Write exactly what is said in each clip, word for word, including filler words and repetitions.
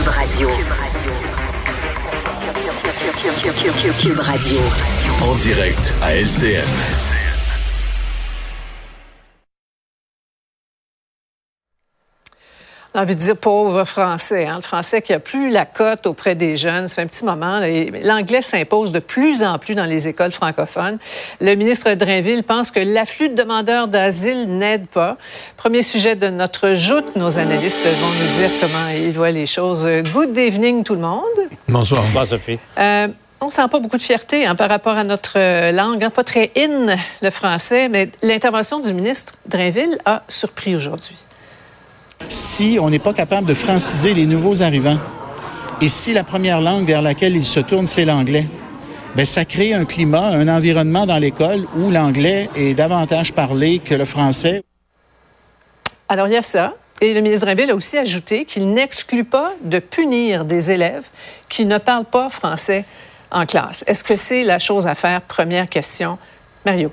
Cube Radio. Cube Radio. En direct à L C N. J'ai envie de dire pauvre français. Hein? Le français qui a plus la cote auprès des jeunes. Ça fait un petit moment. Là, l'anglais s'impose de plus en plus dans les écoles francophones. Le ministre Drainville pense que l'afflux de demandeurs d'asile n'aide pas. Premier sujet de notre joute. Nos analystes vont nous dire comment ils voient les choses. Good evening, tout le monde. Bonsoir. Bonsoir, Sophie. Euh, on sent pas beaucoup de fierté hein, par rapport à notre langue. Hein? Pas très in, le français. Mais l'intervention du ministre Drainville a surpris aujourd'hui. Si on n'est pas capable de franciser les nouveaux arrivants, et si la première langue vers laquelle ils se tournent, c'est l'anglais, bien, ça crée un climat, un environnement dans l'école où l'anglais est davantage parlé que le français. Alors, il y a ça. Et le ministre Drainville a aussi ajouté qu'il n'exclut pas de punir des élèves qui ne parlent pas français en classe. Est-ce que c'est la chose à faire? Première question. Mario.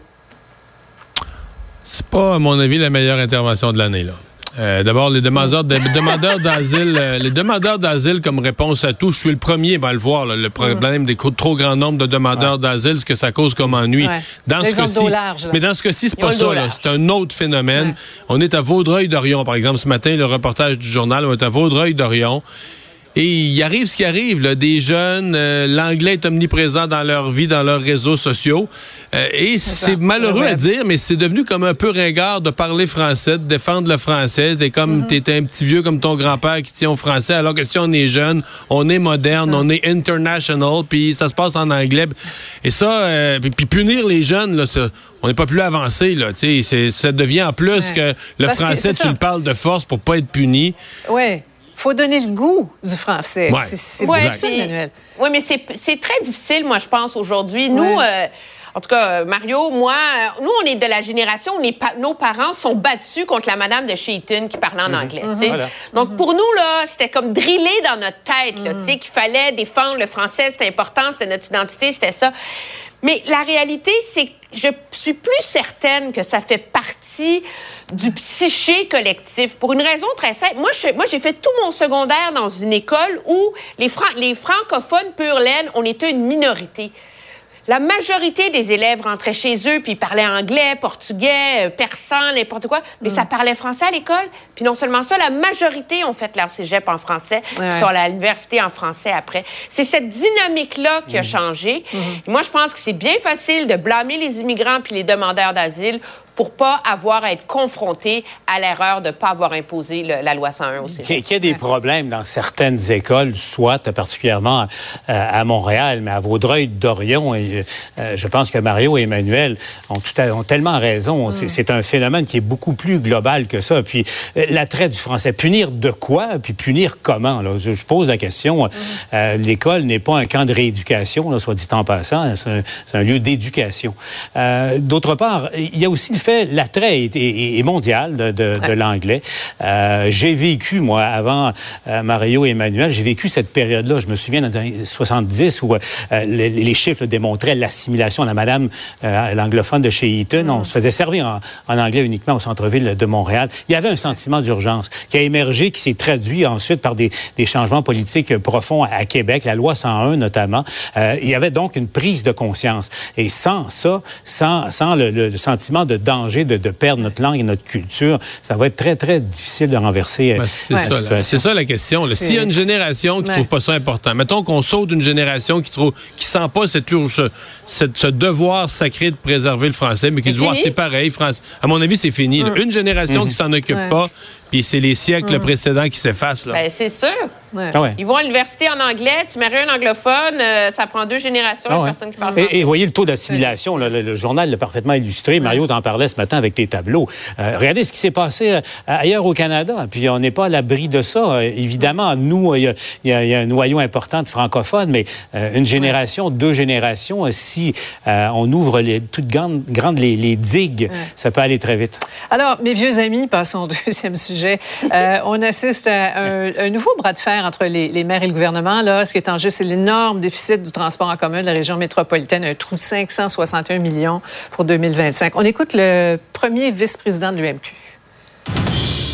C'est pas, à mon avis, la meilleure intervention de l'année, là. Euh, d'abord, les demandeurs, de, demandeurs d'asile, euh, les demandeurs d'asile comme réponse à tout, je suis le premier ben, à le voir, là, le problème mmh. des trop grand nombre de demandeurs ouais. d'asile, ce que ça cause comme ennui. Ouais. Dans ce cas-ci, large, mais dans ce cas-ci, c'est pas ça, là, c'est un autre phénomène. Ouais. On est à Vaudreuil-Dorion, par exemple, ce matin, le reportage du journal, on est à Vaudreuil-Dorion. Et il arrive ce qui arrive, là, des jeunes, euh, l'anglais est omniprésent dans leur vie, dans leurs réseaux sociaux. Euh, et c'est, c'est malheureux à dire, mais c'est devenu comme un peu ringard de parler français, de défendre le français. T'es comme, mm-hmm. t'es un petit vieux comme ton grand-père qui tient au français, alors que si on est jeune, on est moderne, mm-hmm. on est international, puis ça se passe en anglais. Et ça, euh, puis, puis punir les jeunes, là, ça, on n'est pas plus avancé, là. Tu sais, ça devient en plus ouais. que le Parce français, que tu le parles de force pour pas être puni. Oui. Il faut donner le goût du français. Ouais. C'est, c'est ouais, ça, Emmanuel. Oui, mais c'est, c'est très difficile, moi, je pense, aujourd'hui. Nous, ouais. euh, en tout cas, Mario, moi, nous, on est de la génération où les pa- nos parents sont battus contre la madame de chez Eton qui parlait en mmh. anglais. Mmh. Voilà. Donc, mmh. pour nous, là, c'était comme drillé dans notre tête, là, mmh. qu'il fallait défendre le français, c'était important, c'était notre identité, c'était ça. Mais la réalité, c'est que je suis plus certaine que ça fait partie du psyché collectif. Pour une raison très simple. Moi, je, moi j'ai fait tout mon secondaire dans une école où les, fran- les francophones pur laine, on était une minorité. La majorité des élèves rentraient chez eux, puis ils parlaient anglais, portugais, persan, n'importe quoi, mais mm. ça parlait français à l'école. Puis non seulement ça, la majorité ont fait leur cégep en français, ouais. sont à l'université en français après. C'est cette dynamique-là qui a mm. changé. Mm. Et moi, je pense que c'est bien facile de blâmer les immigrants puis les demandeurs d'asile pour pas avoir à être confronté à l'erreur de pas avoir imposé le, la loi cent un au cégep. Qu'il y a des problèmes dans certaines écoles, soit particulièrement euh, à Montréal, mais à Vaudreuil-Dorion, et, euh, je pense que Mario et Emmanuel ont, tout à, ont tellement raison. Mm. C'est, c'est un phénomène qui est beaucoup plus global que ça. Puis euh, l'attrait du français, punir de quoi, puis punir comment? Là? Je, je pose la question. Mm. Euh, l'école n'est pas un camp de rééducation, là, soit dit en passant. C'est un, c'est un lieu d'éducation. Euh, d'autre part, il y a aussi le fait, l'attrait est, est, est mondial de, de, de l'anglais. Euh, j'ai vécu, moi, avant euh, Mario et Emmanuel, j'ai vécu cette période-là. Je me souviens dans les années soixante-dix où euh, les, les chiffres démontraient l'assimilation de la madame euh, l'anglophone de chez Eton. Mm. On se faisait servir en, en anglais uniquement au centre-ville de Montréal. Il y avait un sentiment d'urgence qui a émergé, qui s'est traduit ensuite par des, des changements politiques profonds à, à Québec, la loi cent un notamment. Euh, il y avait donc une prise de conscience. Et sans ça, sans, sans le, le, le sentiment de danger de, de perdre notre langue et notre culture, ça va être très, très difficile de renverser ben, c'est, euh, ça, la, c'est ça la question. Là. S'il y a une génération qui ne ouais. trouve pas ça important, mettons qu'on saute une génération qui trouve, qui sent pas cette urge, cette, ce devoir sacré de préserver le français, mais qui dit, voir, c'est pareil, France. À mon avis, c'est fini. Mmh. Une génération mmh. qui s'en occupe ouais. pas, puis c'est les siècles mmh. précédents qui s'effacent. Là. Ben, c'est sûr. Ouais. Ah ouais. Ils vont à l'université en anglais, tu maries un anglophone, euh, ça prend deux générations, ah ouais. personne qui parle français. Et, et voyez le taux d'assimilation, là, le, le journal l'a parfaitement illustré. Ouais. Mario t'en parlait ce matin avec tes tableaux. Euh, regardez ce qui s'est passé euh, ailleurs au Canada, puis on n'est pas à l'abri de ça. Euh, évidemment, nous, il y, y, y a un noyau important de francophones, mais euh, une génération, ouais. deux générations, euh, si euh, on ouvre les, toutes grandes, grandes les, les digues, ouais. ça peut aller très vite. Alors, mes vieux amis, passons au deuxième sujet. Euh, on assiste à un, un nouveau bras de fer entre les, les maires et le gouvernement. Là, ce qui est en jeu, c'est l'énorme déficit du transport en commun de la région métropolitaine, un trou de cinq cent soixante et un millions pour deux mille vingt-cinq. On écoute le premier vice-président de l'U M Q. On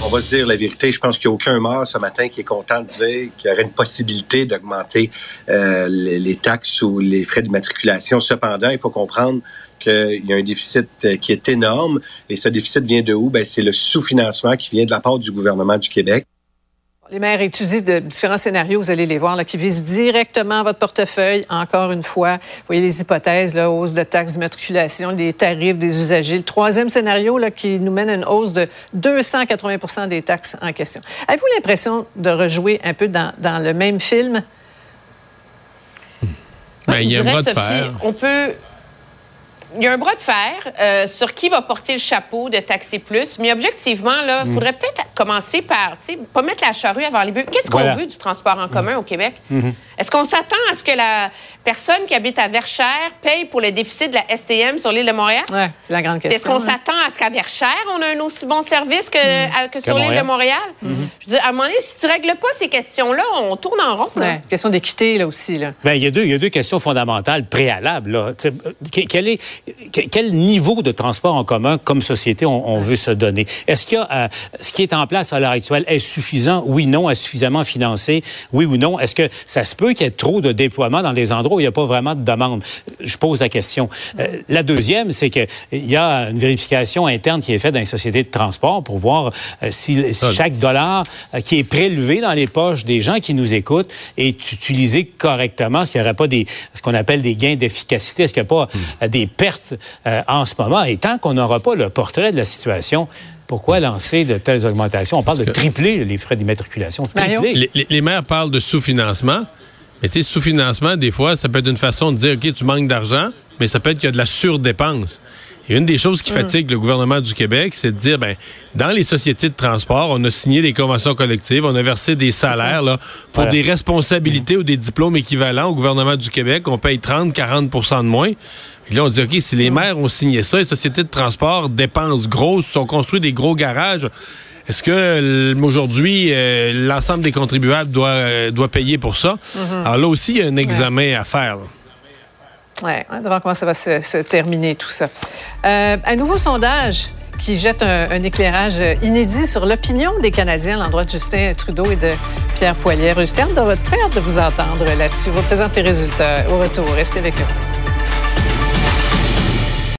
va se dire la vérité. Je pense qu'il n'y a aucun maire ce matin qui est content de dire qu'il y aurait une possibilité d'augmenter euh, les, les taxes ou les frais de matriculation. Cependant, il faut comprendre qu'il y a un déficit qui est énorme. Et ce déficit vient de où? Ben, c'est le sous-financement qui vient de la part du gouvernement du Québec. Les maires étudient de différents scénarios, vous allez les voir, là, qui visent directement votre portefeuille. Encore une fois, vous voyez les hypothèses, là, hausse de taxes d'immatriculation, des tarifs des usagers. Le troisième scénario là, qui nous mène à une hausse de deux cent quatre-vingts pour cent des taxes en question. Avez-vous l'impression de rejouer un peu dans, dans le même film? Ben, il y a un bras de fer. On peut... Il y a un bras de fer euh, sur qui va porter le chapeau de taxer plus, mais objectivement, il mm. faudrait peut-être commencer par, tu sais, pas mettre la charrue avant les bœufs. Qu'est-ce qu'on voilà. veut du transport en commun mm. au Québec? Mm-hmm. Est-ce qu'on s'attend à ce que la personne qui habite à Verchères paye pour le déficit de la S T M sur l'île de Montréal? Oui, c'est la grande question. Est-ce qu'on hein? s'attend à ce qu'à Verchères, on a un aussi bon service que, mm. à, que sur que l'île de Montréal? Mm-hmm. Je veux dire, à un moment donné, si tu ne règles pas ces questions-là, on tourne en rond. Ouais. Question d'équité, là aussi. Là. Bien, il y a deux, il y a deux questions fondamentales préalables. Là. Quel est... Quel niveau de transport en commun, comme société, on, on veut se donner? Est-ce qu'il y a, euh, ce qui est en place à l'heure actuelle est suffisant? Oui, non. Est-ce suffisamment financé? Oui ou non? Est-ce que ça se peut qu'il y ait trop de déploiement dans des endroits où il n'y a pas vraiment de demande? Je pose la question. Euh, la deuxième, c'est qu'il y a une vérification interne qui est faite dans les sociétés de transport pour voir euh, si, si chaque dollar euh, qui est prélevé dans les poches des gens qui nous écoutent est utilisé correctement. Est-ce qu'il n'y aurait pas des, ce qu'on appelle des gains d'efficacité? Est-ce qu'il n'y a pas euh, des pertes Euh, en ce moment? Et tant qu'on n'aura pas le portrait de la situation, pourquoi lancer de telles augmentations? On parle Parce de tripler les frais d'immatriculation. Les, les, les maires parlent de sous-financement, mais tu sais, sous-financement, des fois, ça peut être une façon de dire, OK, tu manques d'argent, mais ça peut être qu'il y a de la surdépense. Et une des choses qui fatigue mmh. le gouvernement du Québec, c'est de dire, ben, dans les sociétés de transport, on a signé des conventions collectives, on a versé des salaires là, pour voilà. des responsabilités mmh. ou des diplômes équivalents au gouvernement du Québec. On paye trente à quarante pour cent de moins. Et là, on dit, OK, si les maires ont signé ça, les sociétés de transport dépensent gros, ont construit des gros garages, est-ce que aujourd'hui, euh, l'ensemble des contribuables doit, euh, doit payer pour ça? Mm-hmm. Alors là aussi, il y a un examen ouais. à faire. Oui, on va voir comment ça va se, se terminer, tout ça. Euh, un nouveau sondage qui jette un, un éclairage inédit sur l'opinion des Canadiens à l'endroit de Justin Trudeau et de Pierre Poilievre. J'ai très hâte de vous entendre là-dessus. Je vous présente les résultats au retour. Restez avec nous.